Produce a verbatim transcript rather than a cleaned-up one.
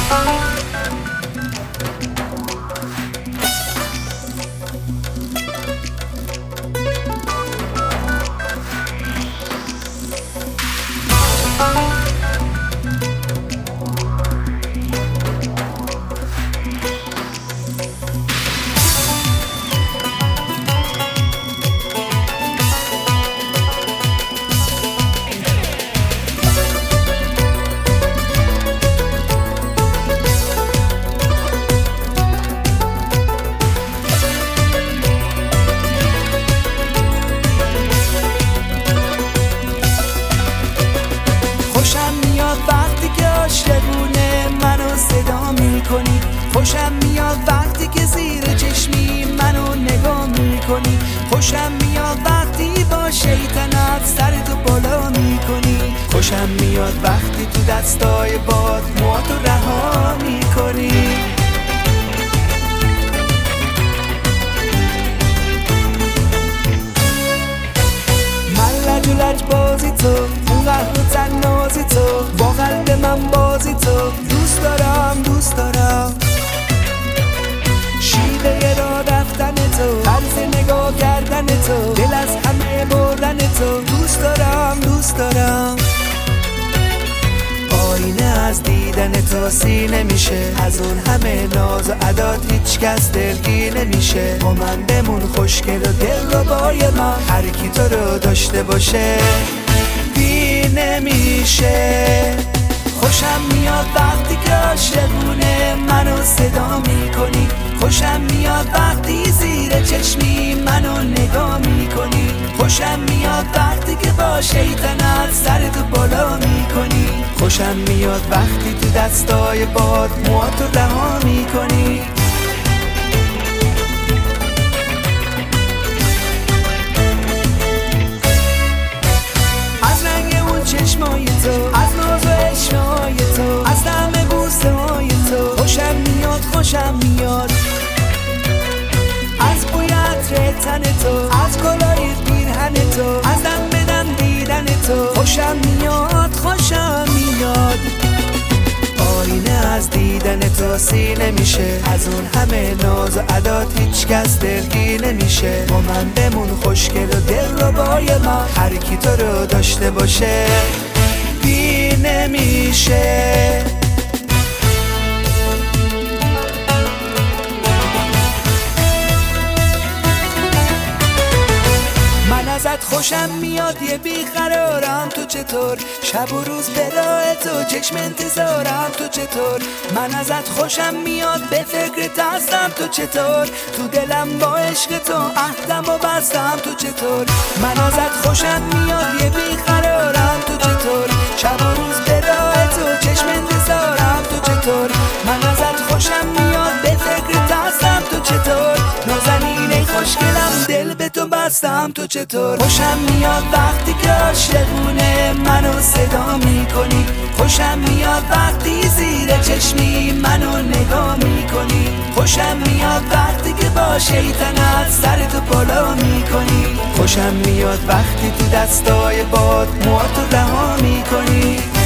خوشم میاد وقتی که زیر چشمی منو نگاه میکنی، خوشم میاد وقتی با شیطنت سرتو بالا میکنی، خوشم میاد وقتی تو دستای باد موهاتو رها میکنی. من لج و لج بازی تو، اون قهر و تنازی تو، با قلب من بازی تو، دوست دارم دوست دارم شیوه را رفتن تو، طرز نگاه کردن تو، دل از همه بردن تو، دوست دارم دوست دارم. آینه از دیدن تو سینه میشه، از اون همه ناز و عدات هیچ کس دلگیر نمیشه. با من بمون خوشگل و دل رو بای من، هر کی تو رو داشته باشه دیر نمیشه. خوشم میاد وقتی که عاشقونه منو صدا میکنی، خوشم میاد وقتی زیر چشمی منو نگاه میکنی، خوشم میاد وقتی که با شیطنت سرتو بالا میکنی، خوشم میاد وقتی تو دستای باد موهاتو رها میکنی. از رنگ اون چشمای تو، از ناز و اشنای تو، از طعم بوسه های تو، خوشم میاد خوشم میاد از بوی عطر تن تو، از کلاه پیرهن تو، از دم به دم دیدن تو، خوشم میاد خوشم میاد. آینه از دیدن تو سینه میشه، از اون همه ناز و عدات هیچ کس دلگیر نمیشه. با من بمون خوشگل و دل رو بای من، هر کی تو رو داشته باشه دیر نمیشه. ازت خوشم میاد یه بیقرارم، تو چطور؟ شب و روز به راه تو چشم انتظارم، تو چطور؟ من ازت خوشم میاد به فکرت هستم، تو چطور؟ تو دلم با عشق تو عهدم و بستم، تو چطور؟ من ازت خوشم میاد یه بیقرارم، تو چطور؟ شب و روز به راه تو چشم انتظارم، تو چطور؟ من ازت خوشم میاد به فکرت هستم، تو چطور؟ نازنینه خوشگلم دل به تو بستم، تو چطور؟ خوشم میاد وقتی که عاشقونه منو صدا میکنی، خوشم میاد وقتی زیر چشمی منو نگاه میکنی، خوشم میاد وقتی که با شیطنت سرتو بالا میکنی، خوشم میاد وقتی تو دستای باد موهاتو رها میکنی.